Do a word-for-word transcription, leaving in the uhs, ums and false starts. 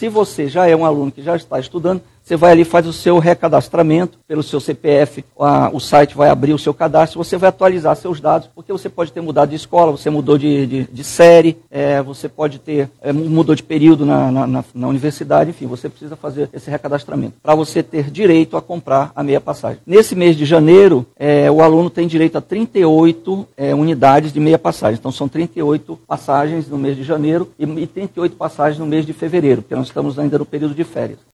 Se você já é um aluno que já está estudando, você vai ali e faz o seu recadastramento pelo seu C P F, a, o site vai abrir o seu cadastro, você vai atualizar seus dados, porque você pode ter mudado de escola, você mudou de, de, de série, é, você pode ter, é, mudou de período na, na, na, na universidade, enfim, você precisa fazer esse recadastramento para você ter direito a comprar a meia passagem. Nesse mês de janeiro, é, o aluno tem direito a trinta e oito é, unidades de meia passagem, então são trinta e oito passagens no mês de janeiro e, e trinta e oito passagens no mês de fevereiro, porque nós estamos ainda no período de férias.